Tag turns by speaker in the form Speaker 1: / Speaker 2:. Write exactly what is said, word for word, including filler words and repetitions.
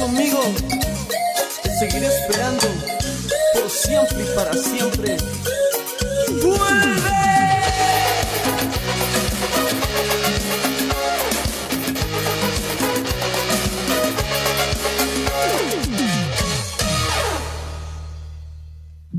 Speaker 1: conmigo, te seguiré esperando por siempre y para siempre. ¡Vuelve!